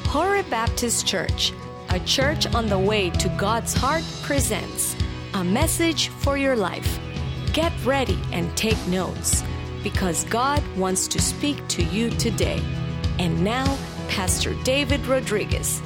Horeb Baptist Church, a church on the way to God's heart, presents a message for your life. Get ready and take notes, because God wants to speak to you today. And now, Pastor David Rodriguez.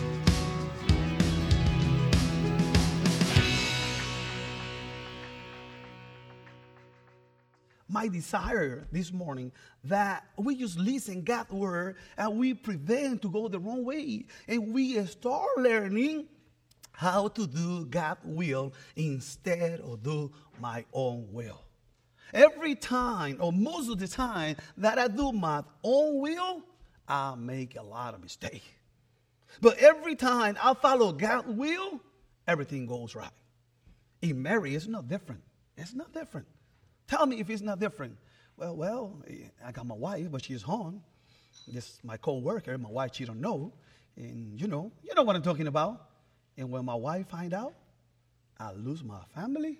My desire this morning that we just listen God's word and we prevent to go the wrong way, and we start learning how to do God's will instead of do my own will. Every time, or most of the time, that I do my own will, I make a lot of mistakes. But every time I follow God's will, everything goes right. In marriage, it's not different. It's not different. Tell me if it's not different. Well, I got my wife, but she's home. This is my co-worker. My wife, she don't know. And you know what I'm talking about. And when my wife find out, I lose my family.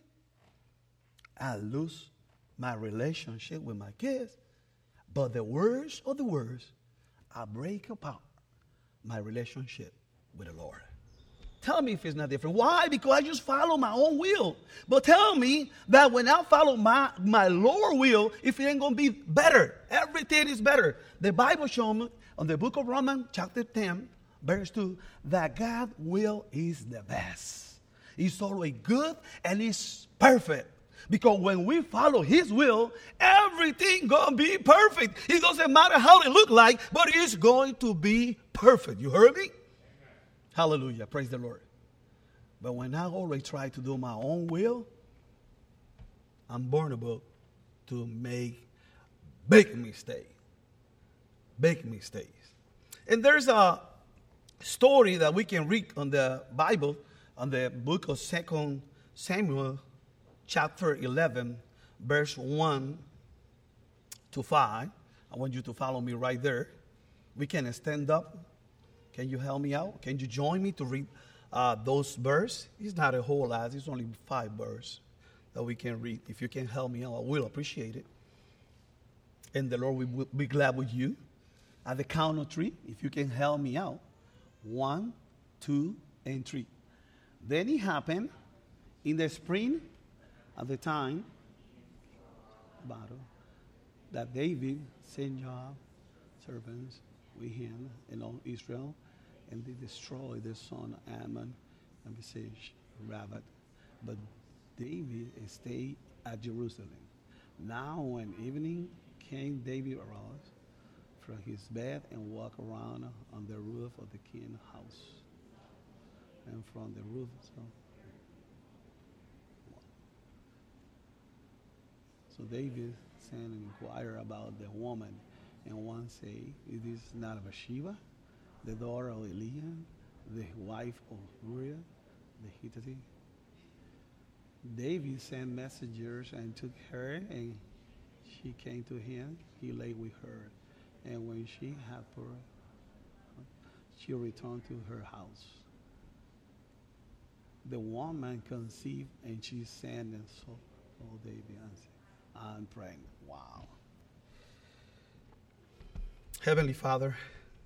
I lose my relationship with my kids. But the worst of the worst, I break apart my relationship with the Lord. Tell me if it's not different. Why? Because I just follow my own will. But tell me that when I follow my Lord will, if it ain't going to be better. Everything is better. The Bible shows me on the book of Romans, chapter 10, verse 2, that God's will is the best. It's always good and it's perfect. Because when we follow His will, everything going to be perfect. It doesn't matter how it look like, but it's going to be perfect. You heard me? Hallelujah. Praise the Lord. But when I always try to do my own will, I'm vulnerable to make big mistakes. Big mistakes. And there's a story that we can read on the Bible, on the book of 2 Samuel, chapter 11, verse 1 to 5. I want you to follow me right there. We can stand up. Can you help me out? Can you join me to read those verses? It's not a whole lot. It's only 5 verses that we can read. If you can help me out, I will appreciate it. And the Lord will be glad with you. At the count of 3, if you can help me out. 1, 2, and 3. Then it happened in the spring at the time battle that David sent Joab servants with him and all Israel, and they destroyed the son of Ammon and besieged Rabbah. But David stayed at Jerusalem. Now when evening came, David arose from his bed and walked around on the roof of the king's house. And from the roof, so David sent and inquired about the woman. And one say, it is not Bathsheba, the daughter of Eliam, the wife of Uriah, the Hittite. David sent messengers and took her, and she came to him. He lay with her. And when she had birth, she returned to her house. The woman conceived, and she sent and told David and said, I'm pregnant. Wow. Heavenly Father,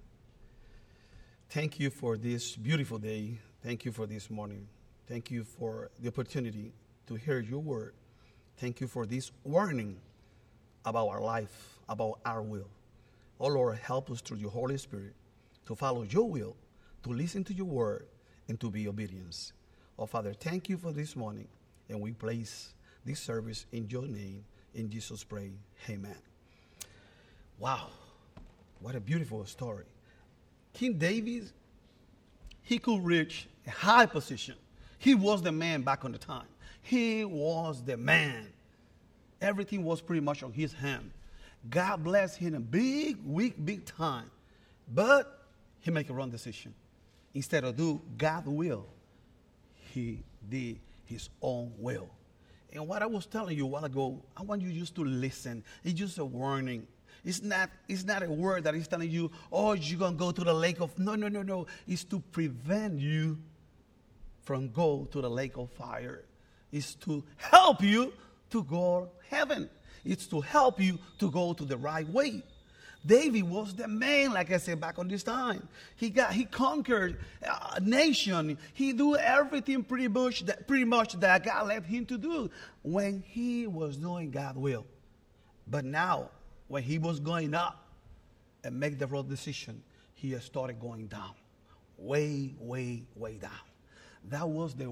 thank you for this beautiful day. Thank you for this morning. Thank you for the opportunity to hear your word. Thank you for this warning about our life, about our will. Oh Lord, help us through your Holy Spirit to follow your will, to listen to your word, and to be obedient. Oh Father, thank you for this morning, and we place this service in your name. In Jesus' pray, amen. Wow. What a beautiful story. King David, he could reach a high position. He was the man back on the time. He was the man. Everything was pretty much on his hand. God blessed him a big time. But he made a wrong decision. Instead of do God's will, he did his own will. And what I was telling you a while ago, I want you just to listen. It's just a warning. It's not a word that is telling you, oh, you're going to go to the lake of... No. It's to prevent you from going to the lake of fire. It's to help you to go to heaven. It's to help you to go to the right way. David was the man, like I said, back on this time. He conquered a nation. He do everything pretty much that God left him to do when he was doing God's will. But now, when he was going up and make the wrong decision, he started going down. Way, way, way down. That was the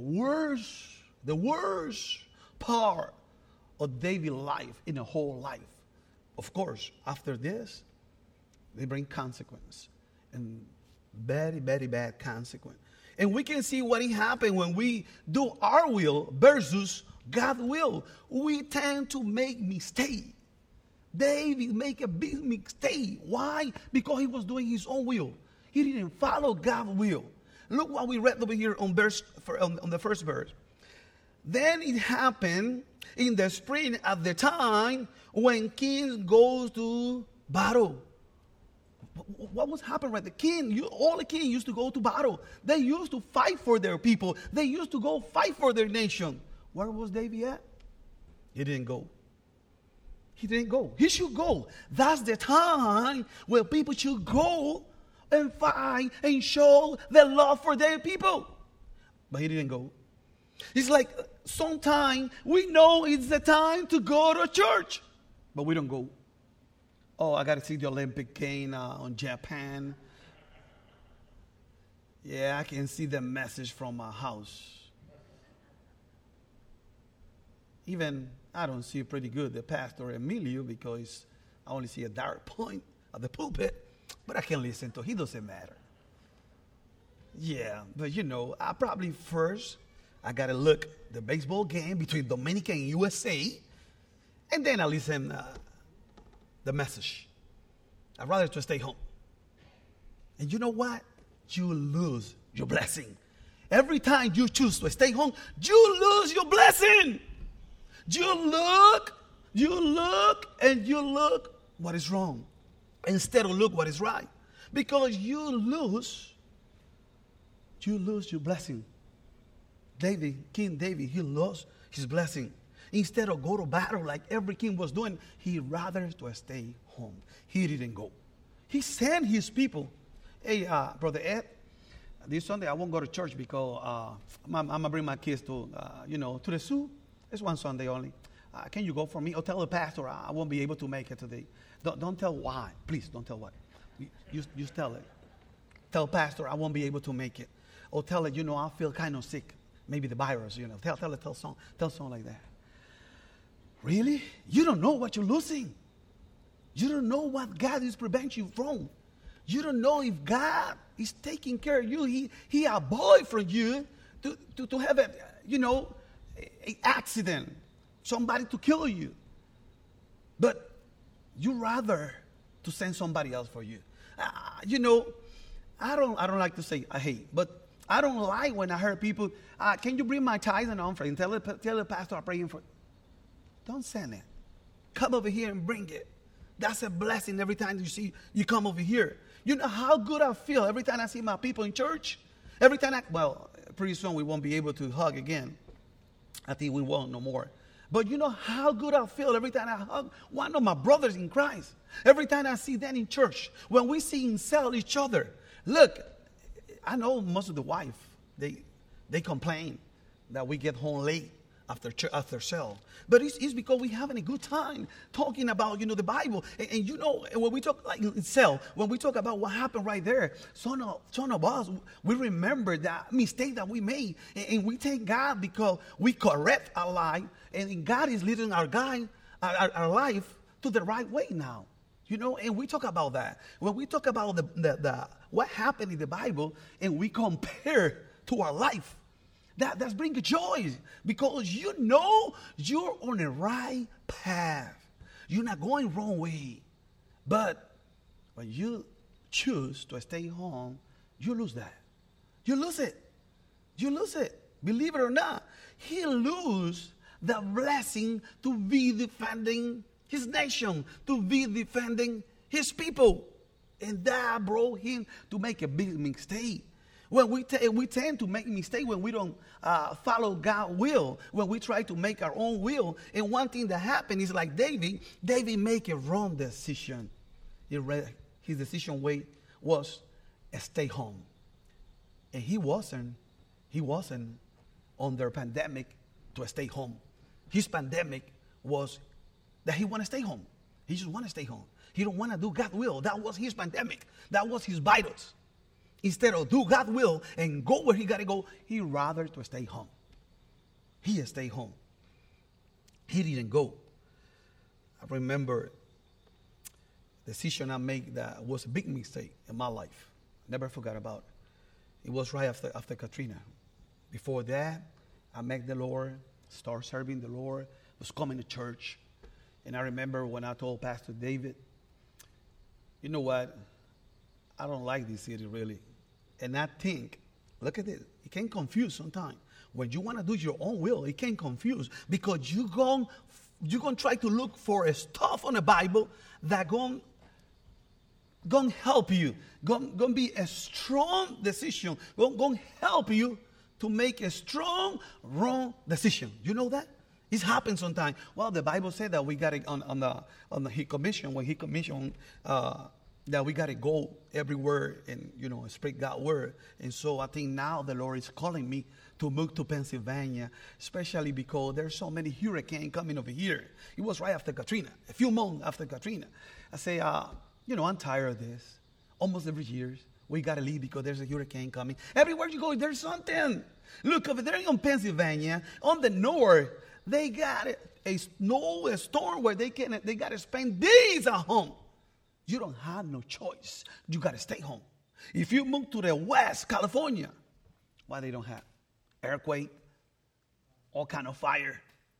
worst part of David's life in a whole life. Of course, after this, they bring consequence, and very, very bad consequence. And we can see what happened when we do our will versus God's will. We tend to make mistakes. David make a big mistake. Why? Because he was doing his own will. He didn't follow God's will. Look what we read over here on the first verse. Then it happened in the spring at the time when kings goes to battle. What was happening, right? All the kings used to go to battle. They used to fight for their people. They used to go fight for their nation. Where was David at? He didn't go. He didn't go. He should go. That's the time where people should go and fight and show their love for their people. But he didn't go. It's like sometimes we know it's the time to go to church, but we don't go. Oh, I got to see the Olympic game on Japan. Yeah, I can see the message from my house. Even I don't see pretty good the pastor Emilio because I only see a dark point of the pulpit, but I can listen to. He doesn't matter. Yeah, but I probably first I got to look the baseball game between Dominica and USA, and then I listen the message. I'd rather to stay home. And you know what? You lose your blessing. Every time you choose to stay home, you lose your blessing. You look, and you look what is wrong instead of look what is right. Because you lose your blessing. King David, he lost his blessing. Instead of go to battle like every king was doing, he rather to stay home. He didn't go. He sent his people. Hey, Brother Ed, this Sunday I won't go to church because I'm going to bring my kids to the zoo. It's one Sunday only. Can you go for me? Or tell the pastor I won't be able to make it today. Don't tell why. Please, don't tell why. You tell it. Tell pastor I won't be able to make it. Or tell it, I feel kind of sick. Maybe the virus, Tell something like that. Really? You don't know what you're losing. You don't know what God is preventing you from. You don't know if God is taking care of you. He avoid from you to have an accident, somebody to kill you. But you rather to send somebody else for you. I don't like to say I hate, but I don't like when I hear people, can you bring my tithes and offering? Tell the pastor I'm praying for. Don't send it. Come over here and bring it. That's a blessing every time you come over here. You know how good I feel every time I see my people in church? Every time pretty soon we won't be able to hug again. I think we won't no more. But you know how good I feel every time I hug one of my brothers in Christ. Every time I see them in church. When we see and sell each other. Look, I know most of the wife, they complain that we get home late after sale. But it's because we're having a good time talking about, the Bible. And when we talk like in cell, when we talk about what happened right there, some of us, we remember that mistake that we made. And we thank God because we correct our life. And God is leading our life to the right way now. And we talk about that. When we talk about the what happened in the Bible and we compare to our life, that's bringing joy because you're on the right path. You're not going wrong way. But when you choose to stay home, you lose that. You lose it. Believe it or not, he lose the blessing to be defending his nation, to be defending his people. And that brought him to make a big mistake. When we tend to make mistakes when we don't follow God's will, when we try to make our own will. And one thing that happened is like David make a wrong decision. his decision was stay home. And he wasn't on their pandemic to stay home. His pandemic was that he want to stay home. He just want to stay home. He don't want to do God's will. That was his pandemic. That was his vitals. Instead of do God's will and go where he got to go, he rather to stay home. He stayed home. He didn't go. I remember the decision I made that was a big mistake in my life. Never forgot about it. It was right after Katrina. Before that, I met the Lord, started serving the Lord, was coming to church. And I remember when I told Pastor David, you know what? I don't like this city really. And I think, look at this, it can confuse sometimes. When you want to do your own will, it can confuse because you're going to try to look for stuff on the Bible that going to help you, going to be a strong decision, going to help you to make a strong, wrong decision. You know that? It happens sometimes. Well, the Bible said that we got it on the He commission, when He commissioned that we got to go everywhere and, spread God's word. And so I think now the Lord is calling me to move to Pennsylvania, especially because there's so many hurricanes coming over here. It was right after Katrina, a few months after Katrina. I say, I'm tired of this. Almost every year, we got to leave because there's a hurricane coming. Everywhere you go, there's something. Look, over there in Pennsylvania, on the north, they got a storm where they got to spend days at home. You don't have no choice. You got to stay home. If you move to the West, California, why they don't have earthquake, all kind of fire.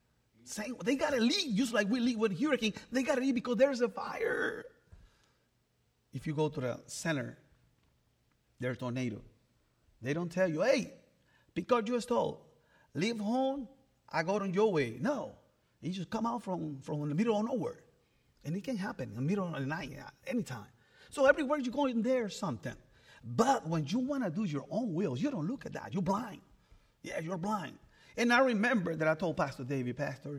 They got to leave, just like we leave with hurricane. They got to leave because there's a fire. If you go to the center, there's a tornado. They don't tell you, hey, because you're told, leave home, I go on your way. No, you just come out from the middle of nowhere. And it can happen in the middle of the night, anytime. So everywhere you go in there's something. But when you want to do your own will, you don't look at that. You're blind. Yeah, you're blind. And I remember that I told Pastor David, Pastor,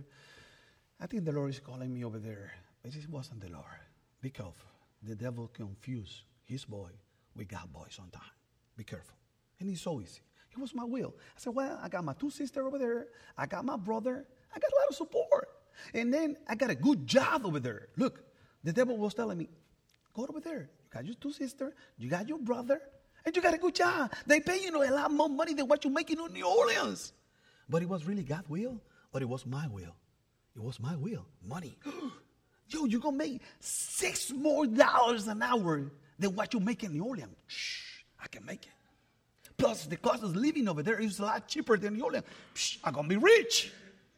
I think the Lord is calling me over there. But it wasn't the Lord. Be careful. The devil confused his boy with God's boy sometimes. Be careful. And it's so easy. It was my will. I said, well, I got my two sisters over there. I got my brother. I got a lot of support. And then I got a good job over there. Look, the devil was telling me, go over there. You got your two sisters, you got your brother, and you got a good job. They pay you a lot more money than what you're making in New Orleans. But it was really God's will, or it was my will? It was my will. Money. Yo, you're going to make $6 more an hour than what you make in New Orleans. Shh, I can make it. Plus, the cost of living over there is a lot cheaper than New Orleans. Shh, I'm going to be rich.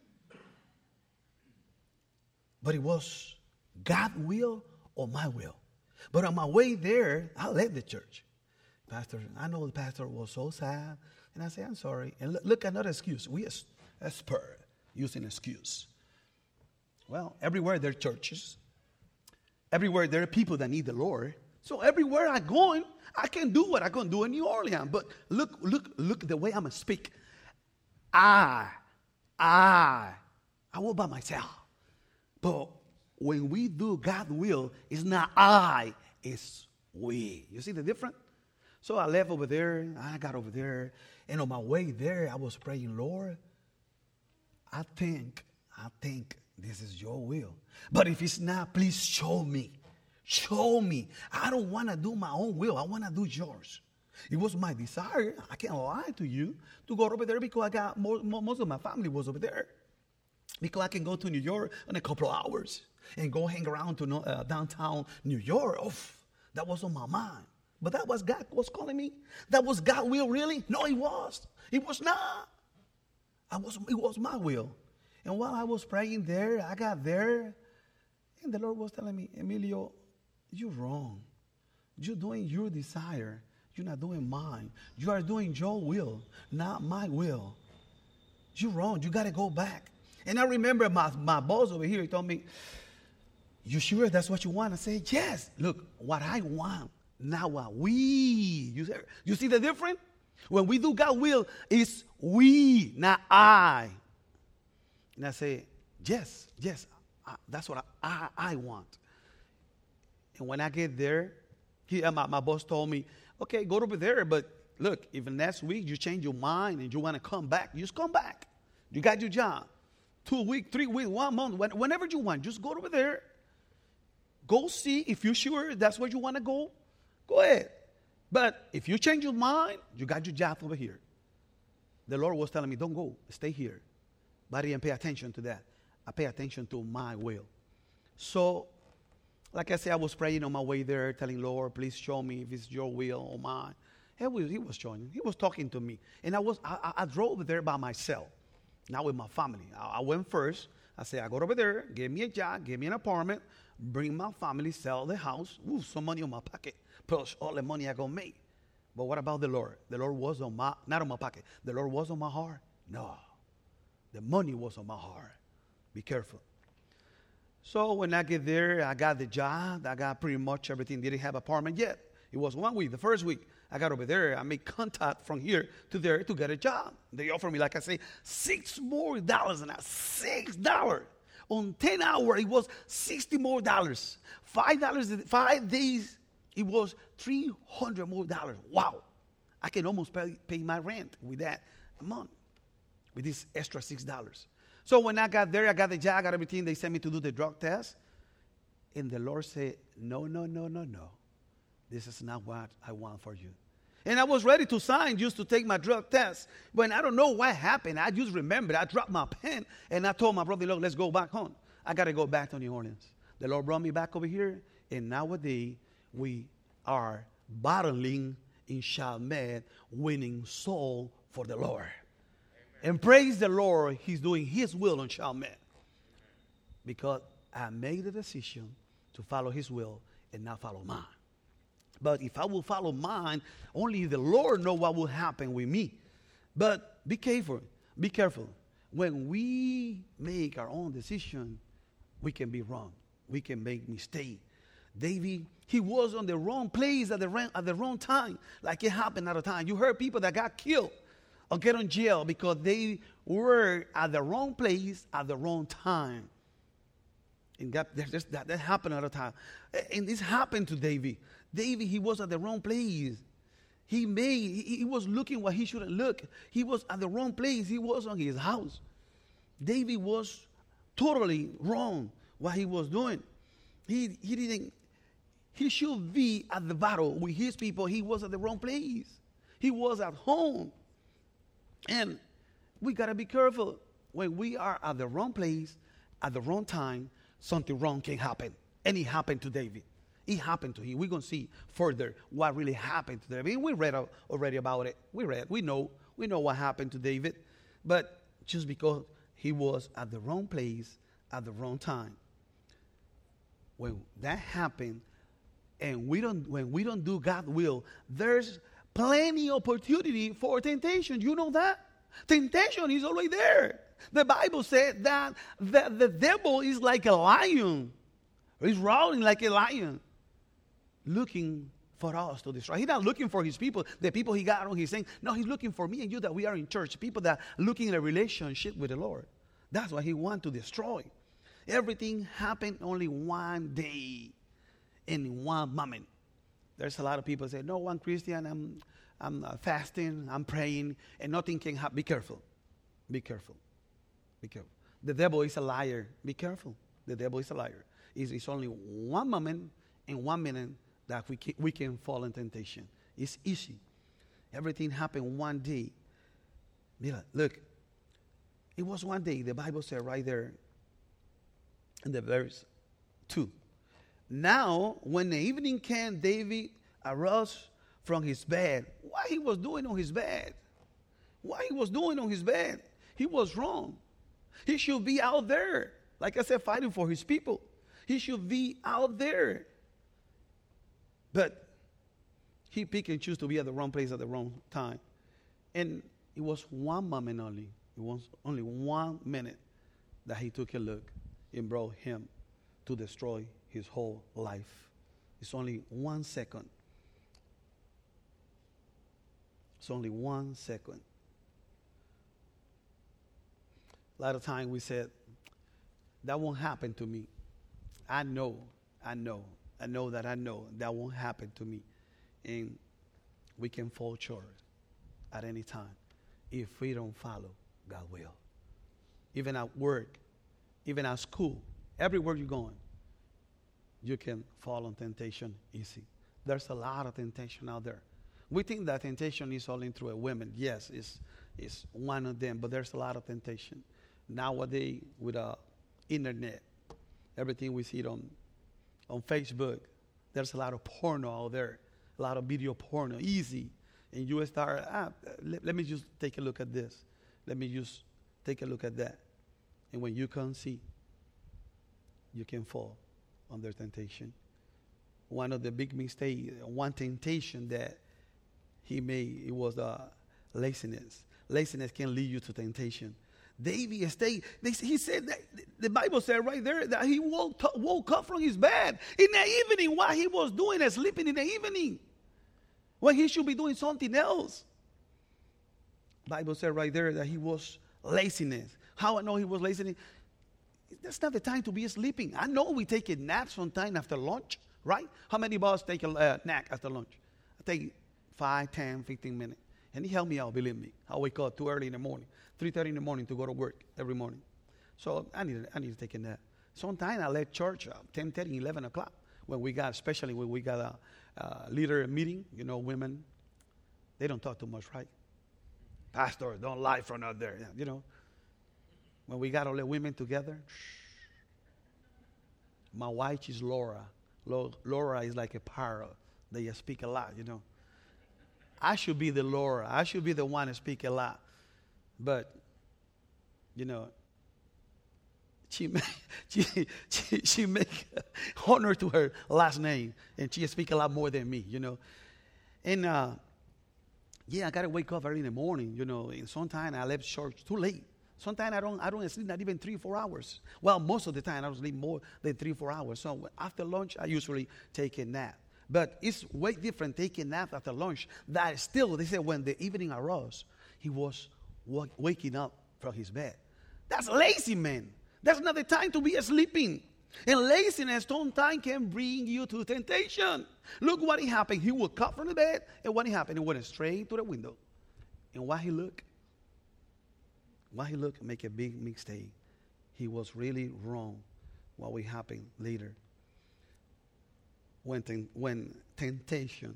But it was God's will or my will. But on my way there, I left the church. Pastor, I know the pastor was so sad. And I said, I'm sorry. And look, another excuse. We expert using excuse. Well, everywhere there are churches. Everywhere there are people that need the Lord. So everywhere I go, I can do what I can do in New Orleans. But look the way I'm going to speak. I will by myself. But when we do God's will, it's not I, it's we. You see the difference? So I left over there, I got over there, and on my way there, I was praying, Lord, I think this is your will. But if it's not, please show me. Show me. I don't want to do my own will. I want to do yours. It was my desire, I can't lie to you, to go over there because I got most of my family was over there. Because I can go to New York in a couple of hours and go hang around to downtown New York. Oh, that was on my mind. But that was God was calling me. That was God's will, really? No, it was. It was not. It was my will. And while I was praying there, I got there, and the Lord was telling me, Emilio, you're wrong. You're doing your desire. You're not doing mine. You are doing your will, not my will. You're wrong. You got to go back. And I remember my boss over here, he told me, you sure that's what you want? I said, yes. Look, what I want, not what we. You see the difference? When we do God's will, it's we, not I. And I say, yes, that's what I want. And when I get there, my boss told me, okay, go over there, but look, if next week you change your mind and you want to come back, just come back. You got your job. 2 weeks, 3 weeks, 1 month, whenever you want, just go over there. Go see if you're sure that's where you want to go. Go ahead. But if you change your mind, you got your job over here. The Lord was telling me, don't go, stay here. But I didn't pay attention to that. I pay attention to my will. So, like I said, I was praying on my way there, telling Lord, please show me if it's your will or mine. He was showing. He was talking to me. And I drove there by myself, not with my family. I went first. I said, I go over there, give me a job, give me an apartment, bring my family, sell the house. Ooh, some money on my pocket, plus all the money I going to make. But what about the Lord? The Lord was not on my pocket. The Lord was on my heart. No. The money was on my heart. Be careful. So when I get there, I got the job. I got pretty much everything. Didn't have apartment yet. It was 1 week. The first week, I got over there. I made contact from here to there to get a job. They offered me, like I say, $6 more an hour. $6. On 10 hours, it was $60 more. $5, 5 days, it was $300 more. Wow. I can almost pay my rent with that month, with this extra $6. So when I got there, I got the job, I got everything. They sent me to do the drug test. And the Lord said, no. This is not what I want for you. And I was ready to sign just to take my drug test. But I don't know what happened. I just remembered. I dropped my pen and I told my brother, look, let's go back home. I got to go back to New Orleans. The Lord brought me back over here. And nowadays, we are battling in Chalmette, winning soul for the Lord. And praise the Lord, he's doing his will on Chalmette. Because I made a decision to follow his will and not follow mine. But if I will follow mine, only the Lord knows what will happen with me. But be careful. Be careful. When we make our own decision, we can be wrong. We can make mistake. David, he was on the wrong place at the wrong time. Like it happened at a time. You heard people that got killed or get in jail because they were at the wrong place at the wrong time. And that happened at a time. And this happened to David. David, he was at the wrong place. He was looking what he shouldn't look. He was at the wrong place. He was on his house. David was totally wrong what he was doing. He should be at the battle with his people. He was at the wrong place. He was at home. And we got to be careful. When we are at the wrong place, at the wrong time, something wrong can happen. And it happened to David. It happened to him. We're going to see further what really happened to David. We read already about it. We know what happened to David. But just because he was at the wrong place at the wrong time. When that happened, and when we don't do God's will, there's plenty opportunity for temptation. You know that? Temptation is always there. The Bible said that the devil is like a lion. He's roaring like a lion, looking for us to destroy. He's not looking for his people, the people he got on his thing. No, he's looking for me and you that we are in church, people that are looking in a relationship with the Lord. That's what he wants to destroy. Everything happened only one day, in one moment. There's a lot of people say, no, I'm Christian, I'm fasting, I'm praying, and nothing can happen. Be careful. Be careful. Be careful. The devil is a liar. Be careful. The devil is a liar. It's only one moment and 1 minute that we can fall in temptation. It's easy. Everything happened one day. Look, it was one day. The Bible said right there in the verse 2. Now, when the evening came, David arose from his bed. What he was doing on his bed? What he was doing on his bed? He was wrong. He should be out there, like I said, fighting for his people. He should be out there. But he picked and chose to be at the wrong place at the wrong time. And it was one moment only. It was only 1 minute that he took a look and brought him to destroy his whole life. It's only 1 second. It's only 1 second. A lot of times we said, that won't happen to me. I know I know that won't happen to me. And we can fall short at any time if we don't follow God's will. Even at work, even at school, everywhere you're going, you can fall on temptation easy. There's a lot of temptation out there. We think that temptation is only through a woman. Yes, it's one of them, but there's a lot of temptation. Nowadays, with internet, everything we see on Facebook, there's a lot of porno out there, a lot of video porno, easy. And you start, let me just take a look at this. Let me just take a look at that. And when you can't see, you can fall under temptation. One of the big mistakes, one temptation that he made, it was laziness. Laziness can lead you to temptation. David stayed. He said that the Bible said right there that he woke up from his bed in the evening. What he was doing is sleeping in the evening when he should be doing something else. Bible said right there that he was laziness. How I know he was lazy? That's not the time to be sleeping. I know we take a nap sometime after lunch, right? How many of us take a nap after lunch? I take 5, 10, 15 minutes. And he helped me out, believe me. I wake up too early in the morning, 3:30 in the morning to go to work every morning. So I need to take a nap. Sometimes I left church 10:30, 11 o'clock, especially when we got a leader meeting. You know, women, they don't talk too much, right? Pastor, don't lie from out there. You know, when we got all the women together, my wife is Laura. Laura is like a parrot. They speak a lot, you know. I should be the Laura. I should be the one to speak a lot. But, you know, she make honor to her last name. And she speak a lot more than me, you know. And, I got to wake up early in the morning, you know. And sometimes I left church too late. Sometimes I don't sleep not even 3-4 hours. Well, most of the time I don't sleep more than 3-4 hours. So after lunch, I usually take a nap. But it's way different taking a nap after lunch. That still, they say when the evening arose, he was waking up from his bed. That's lazy, man. That's not the time to be sleeping. And laziness sometimes can bring you to temptation. Look what happened. He woke up from the bed, and what happened? He went straight to the window. And while he looked, make a big mistake. He was really wrong. What will happen later? When temptation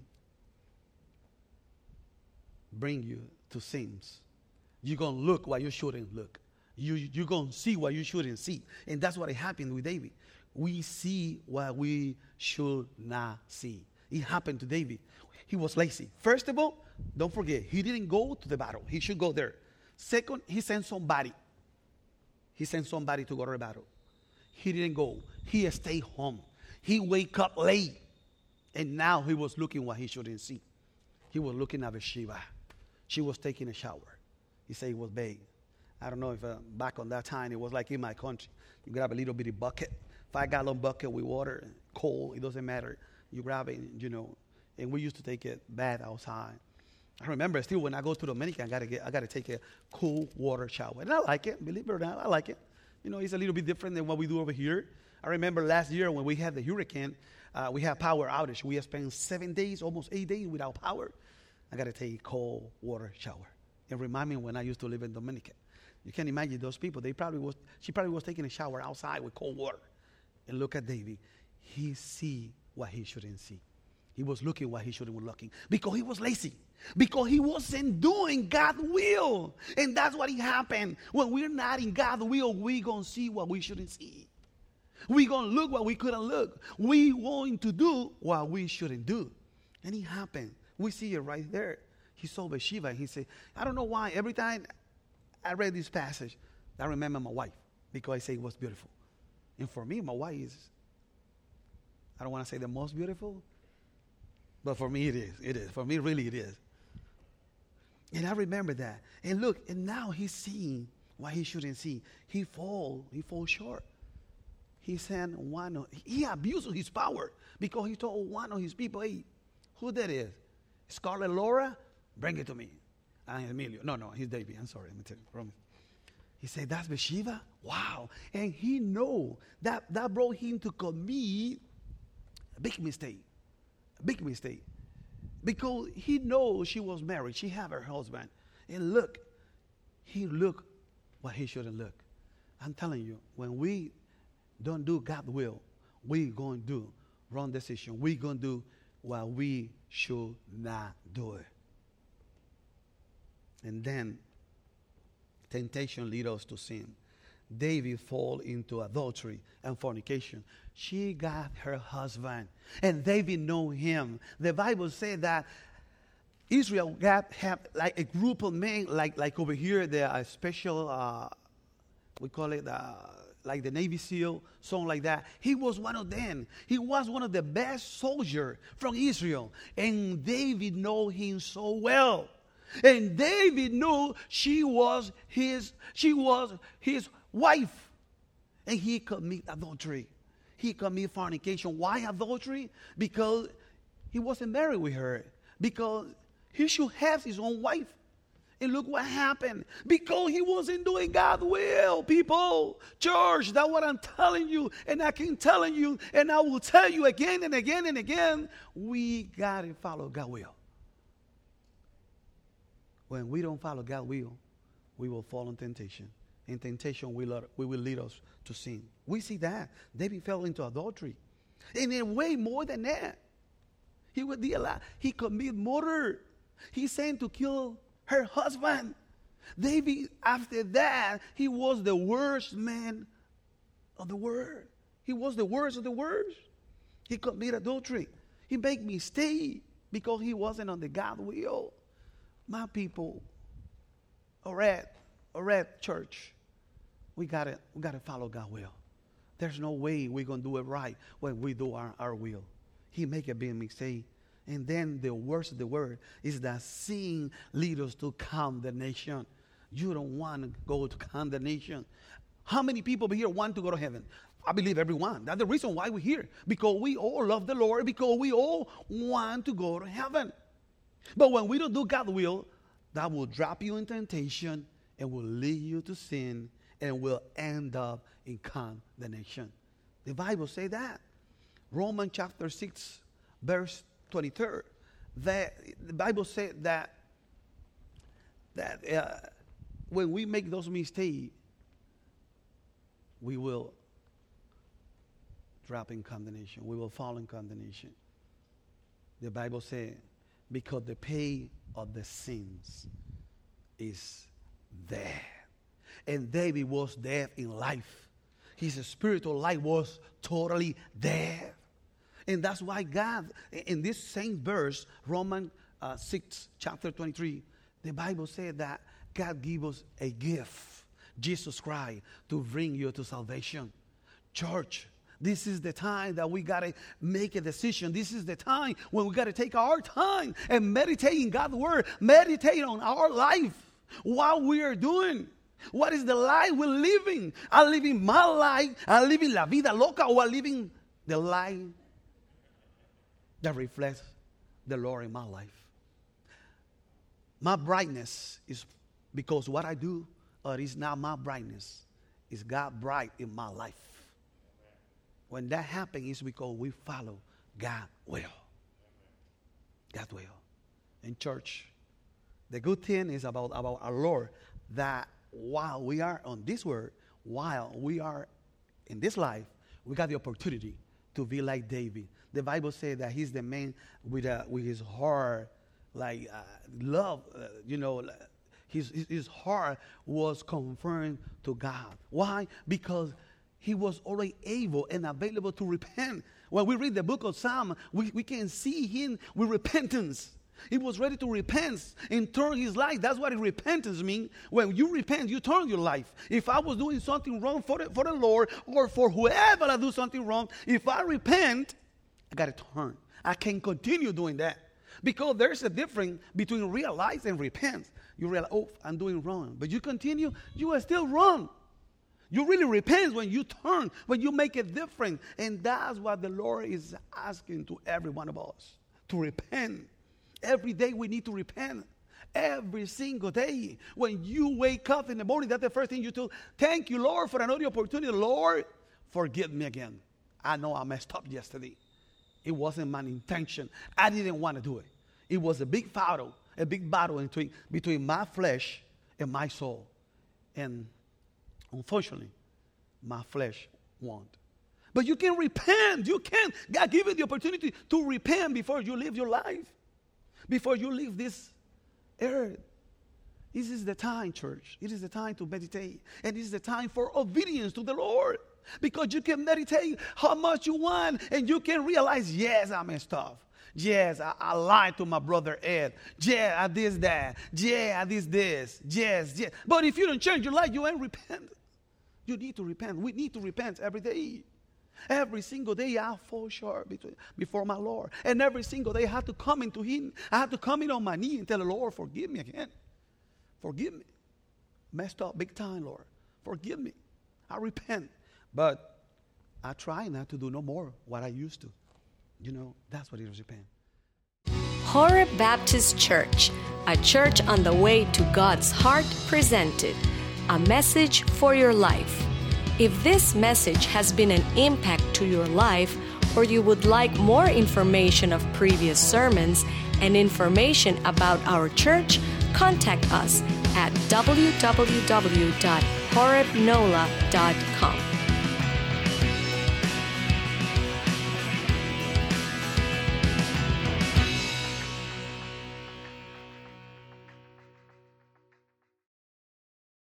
bring you to sins, you're going to look what you shouldn't look. You're going to see what you shouldn't see. And that's what happened with David. We see what we should not see. It happened to David. He was lazy. First of all, don't forget, he didn't go to the battle. He should go there. Second, he sent somebody. He sent somebody to go to the battle. He didn't go. He stayed home. He wake up late. And now he was looking what he shouldn't see. He was looking at Bathsheba. She was taking a shower. He said it was big. I don't know if back on that time, it was like in my country. You grab a little bitty bucket, 5-gallon bucket with water, cold, it doesn't matter. You grab it, you know. And we used to take a bath outside. I remember still when I go to Dominican, I got to take a cool water shower. And I like it, believe it or not, I like it. You know, it's a little bit different than what we do over here. I remember last year when we had the hurricane, we had power outage. We had spent 7 days, almost 8 days without power. I got to take a cold water shower. It reminded me when I used to live in Dominican. You can imagine those people. She probably was taking a shower outside with cold water. And look at David. He see what he shouldn't see. He was looking what he shouldn't be looking. Because he was lazy. Because he wasn't doing God's will. And that's what happened. When we're not in God's will, we're going to see what we shouldn't see. We're going to look what we couldn't look. We're going to do what we shouldn't do. And it happened. We see it right there. He saw Bathsheba and he said, I don't know why. Every time I read this passage, I remember my wife. Because I say it was beautiful. And for me, my wife is, I don't want to say the most beautiful. But for me, it is. It is. For me, really, it is. And I remember that. And look, and now he's seeing what he shouldn't see. He falls short. He sent he abused his power because he told one of his people, hey, who that is? Scarlet Laura? Bring it to me. And Emilio. No, he's David. I'm sorry. Let me tell you. Promise. He said, that's Bathsheba? Wow. And he know that brought him to commit A big mistake. A big mistake. Because he knows she was married. She had her husband. And look, he looked what he shouldn't look. I'm telling you, when we don't do God's will, we're going to do wrong decision. We're going to do what we should not do it. And then temptation leads us to sin. David fall into adultery and fornication. She got her husband, and David know him. The Bible said that Israel have like a group of men, like over here, they are special, we call it like the Navy SEAL, something like that. He was one of them. He was one of the best soldiers from Israel, and David know him so well. And David knew she was his wife. And he committed adultery. He committed fornication. Why adultery? Because he wasn't married with her. Because he should have his own wife. And look what happened. Because he wasn't doing God's will, people. Church, that's what I'm telling you. And I keep telling you. And I will tell you again and again and again. We got to follow God's will. When we don't follow God's will, we will fall in temptation. In temptation, will lead us to sin. We see that. David fell into adultery. And in way more than that, he committed murder. He sent to kill her husband. David, after that, he was the worst man of the world. He was the worst of the worst. He committed adultery. He made mistake because he wasn't on the God will. My people, all right, church, we gotta follow God's will. There's no way we're gonna do it right when we do our will. He make a big mistake. And then the worst of the word is that sin leads us to condemnation. You don't want to go to condemnation. How many people here want to go to heaven? I believe everyone. That's the reason why we're here. Because we all love the Lord. Because we all want to go to heaven. But when we don't do God's will, that will drop you in temptation and will lead you to sin and will end up in condemnation. The Bible says that. Romans chapter 6, verse 23. The Bible said that when we make those mistakes, we will drop in condemnation. We will fall in condemnation. The Bible says, because the pay of the sins is death. And David was dead in life. His spiritual life was totally dead. And that's why God, in this same verse, Romans 6, chapter 23, the Bible said that God gave us a gift, Jesus Christ, to bring you to salvation. Church, this is the time that we got to make a decision. This is the time when we got to take our time and meditate in God's word. Meditate on our life, what we are doing. What is the life we're living? I'm living my life. I'm living la vida loca, or I'm living the life that reflects the Lord in my life. My brightness is because what I do, or is not my brightness. It's God bright in my life. When that happens, it's because we follow God's will. God's will. In church, the good thing is about our Lord that while we are on this word, while we are in this life, we got the opportunity to be like David. The Bible says that he's the man with his heart, like love, his heart was confirmed to God. Why? Because he was already able and available to repent. When we read the book of Psalm, we can see him with repentance. He was ready to repent and turn his life. That's what repentance means. When you repent, you turn your life. If I was doing something wrong for the Lord or for whoever I do something wrong, if I repent, I got to turn. I can't continue doing that. Because there's a difference between realize and repent. You realize, oh, I'm doing wrong. But you continue, you are still wrong. You really repent when you turn, when you make it different. And that's what the Lord is asking to every one of us, to repent. Every day we need to repent. Every single day. When you wake up in the morning, that's the first thing you do. Thank you, Lord, for another opportunity. Lord, forgive me again. I know I messed up yesterday. It wasn't my intention. I didn't want to do it. It was a big battle between my flesh and my soul. And unfortunately, my flesh won. But you can repent. You can. God gave you the opportunity to repent before you live your life. Before you leave this earth. This is the time, church. It is the time to meditate. And this is the time for obedience to the Lord. Because you can meditate how much you want. And you can realize, yes, I messed up. Yes, I lied to my brother Ed. Yeah, I did that. Yeah, I did this. Yes. But if you don't change your life, you ain't repent. You need to repent. We need to repent every day. Every single day I fall short before my Lord. And every single day I have to come into Him. I have to come in on my knee and tell the Lord, forgive me again. Forgive me. Messed up big time, Lord. Forgive me. I repent. But I try not to do no more what I used to. That's what it is, repent. Horeb Baptist Church, a church on the way to God's heart, presented a message for your life. If this message has been an impact to your life, or you would like more information of previous sermons and information about our church, contact us at www.horebnola.com.